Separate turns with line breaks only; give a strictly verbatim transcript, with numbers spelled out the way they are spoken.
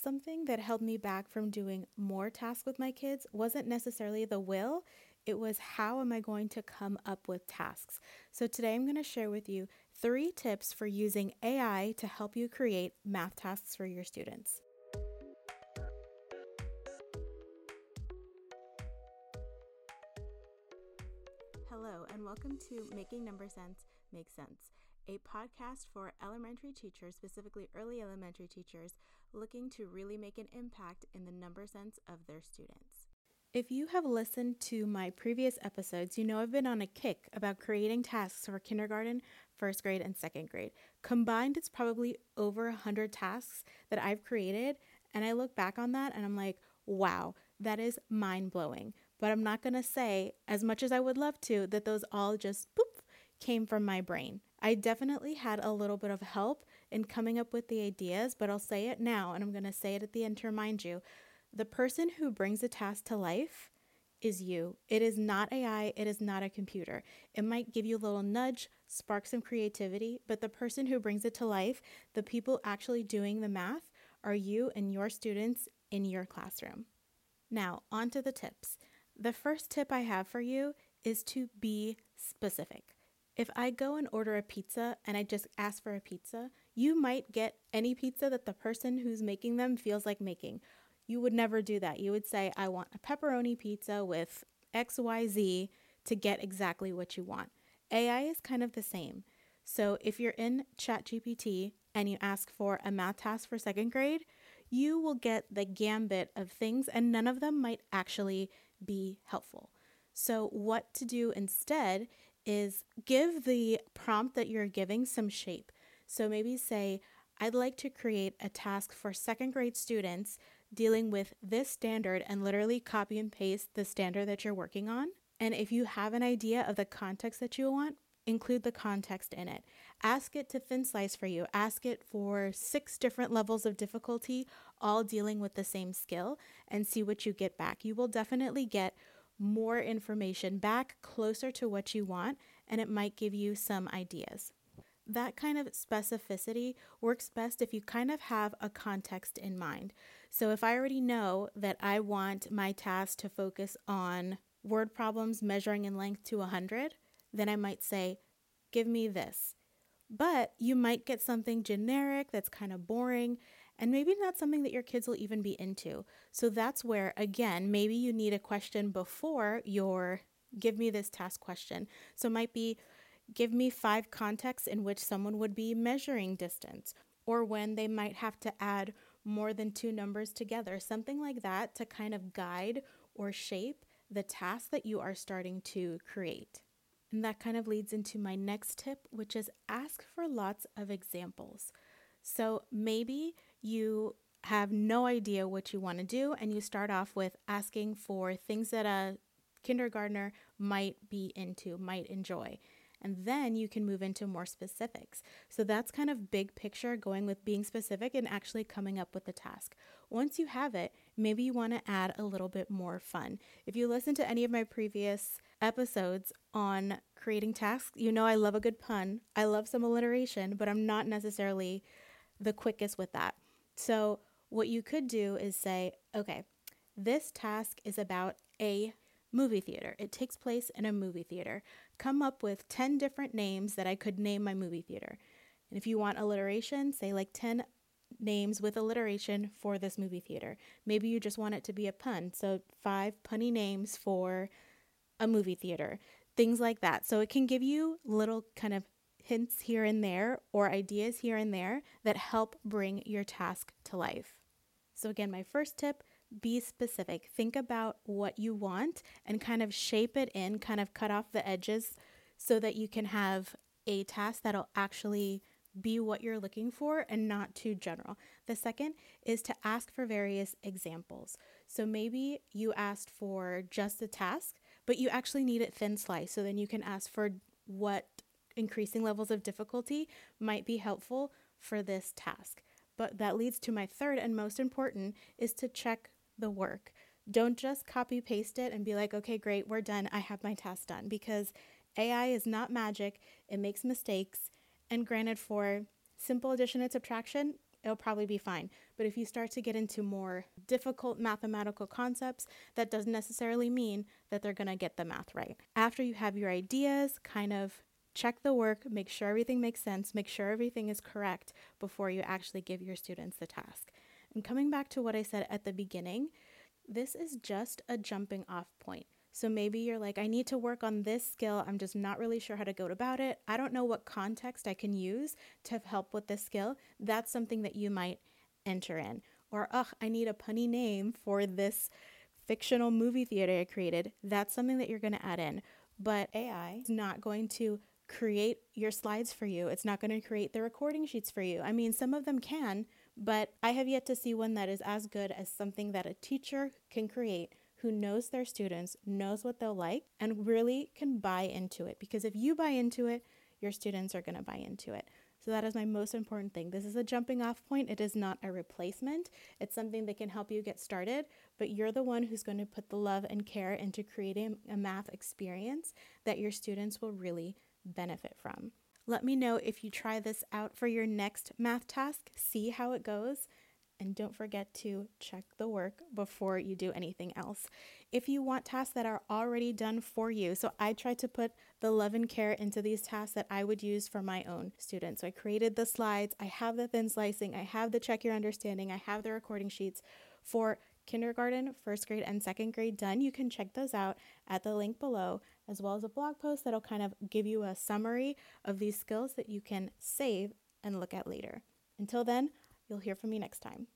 something that held me back from doing more tasks with my kids wasn't necessarily the will, it was how am I going to come up with tasks. So today I'm going to share with you three tips for using A I to help you create math tasks for your students. Hello, and welcome to Making Number Sense Make Sense, a podcast for elementary teachers, specifically early elementary teachers, looking to really make an impact in the number sense of their students. If you have listened to my previous episodes, you know I've been on a kick about creating tasks for kindergarten, first grade, and second grade. Combined, it's probably over one hundred tasks that I've created, and I look back on that and I'm like, wow, that is mind-blowing. But I'm not going to say, as much as I would love to, that those all just boop came from my brain. I definitely had a little bit of help in coming up with the ideas, but I'll say it now, and I'm going to say it at the end to remind you. The person who brings a task to life is you. It is not A I. It is not a computer. It might give you a little nudge, spark some creativity, but the person who brings it to life, the people actually doing the math, are you and your students in your classroom. Now, on to the tips. The first tip I have for you is to be specific. If I go and order a pizza and I just ask for a pizza, you might get any pizza that the person who's making them feels like making. You would never do that. You would say, I want a pepperoni pizza with X Y Z to get exactly what you want. A I is kind of the same. So if you're in ChatGPT and you ask for a math task for second grade, you will get the gambit of things and none of them might actually be helpful. So what to do instead is give the prompt that you're giving some shape. So maybe say, I'd like to create a task for second grade students dealing with this standard, and literally copy and paste the standard that you're working on. And if you have an idea of the context that you want, include the context in it. Ask it to thin slice for you. Ask it for six different levels of difficulty, all dealing with the same skill, and see what you get back. You will definitely get more information back closer to what you want, and it might give you some ideas. That kind of specificity works best if you kind of have a context in mind. So if I already know that I want my task to focus on word problems measuring in length to one hundred, then I might say, give me this. But you might get something generic that's kind of boring and maybe not something that your kids will even be into. So that's where, again, maybe you need a question before your give me this task question. So it might be, give me five contexts in which someone would be measuring distance, or when they might have to add more than two numbers together, something like that to kind of guide or shape the task that you are starting to create. And that kind of leads into my next tip, which is ask for lots of examples. So maybe you have no idea what you want to do, and you start off with asking for things that a kindergartner might be into, might enjoy. And then you can move into more specifics. So that's kind of big picture, going with being specific and actually coming up with the task. Once you have it, maybe you want to add a little bit more fun. If you listen to any of my previous episodes on creating tasks, you know I love a good pun. I love some alliteration, but I'm not necessarily the quickest with that. So what you could do is say, okay, this task is about a movie theater. It takes place in a movie theater. Come up with ten different names that I could name my movie theater. And if you want alliteration, say like ten names with alliteration for this movie theater. Maybe you just want it to be a pun. So five punny names for a movie theater, things like that. So it can give you little kind of hints here and there or ideas here and there that help bring your task to life. So again, my first tip, be specific. Think about what you want and kind of shape it in, kind of cut off the edges so that you can have a task that'll actually be what you're looking for and not too general. The second is to ask for various examples. So maybe you asked for just a task, but you actually need it thin sliced. So then you can ask for what increasing levels of difficulty might be helpful for this task. But that leads to my third and most important is to check the work. Don't just copy paste it and be like, okay, great, we're done. I have my task done, because A I is not magic. It makes mistakes. And granted, for simple addition and subtraction, it'll probably be fine. But if you start to get into more difficult mathematical concepts, that doesn't necessarily mean that they're going to get the math right. After you have your ideas, kind of check the work, make sure everything makes sense, make sure everything is correct before you actually give your students the task. And coming back to what I said at the beginning, this is just a jumping off point. So maybe you're like, I need to work on this skill. I'm just not really sure how to go about it. I don't know what context I can use to help with this skill. That's something that you might enter in. Or, ugh, I need a punny name for this fictional movie theater I created. That's something that you're going to add in. But A I is not going to create your slides for you. It's not going to create the recording sheets for you. I mean, some of them can, but I have yet to see one that is as good as something that a teacher can create who knows their students, knows what they'll like, and really can buy into it. Because if you buy into it, your students are going to buy into it. So that is my most important thing. This is a jumping off point. It is not a replacement. It's something that can help you get started, but you're the one who's going to put the love and care into creating a math experience that your students will really benefit from. Let me know if you try this out for your next math task, see how it goes, and don't forget to check the work before you do anything else. If you want tasks that are already done for you, so I tried to put the love and care into these tasks that I would use for my own students. So I created the slides, I have the thin slicing, I have the check your understanding, I have the recording sheets for kindergarten, first grade, and second grade done. You can check those out at the link below, as well as a blog post that'll kind of give you a summary of these skills that you can save and look at later. Until then, you'll hear from me next time.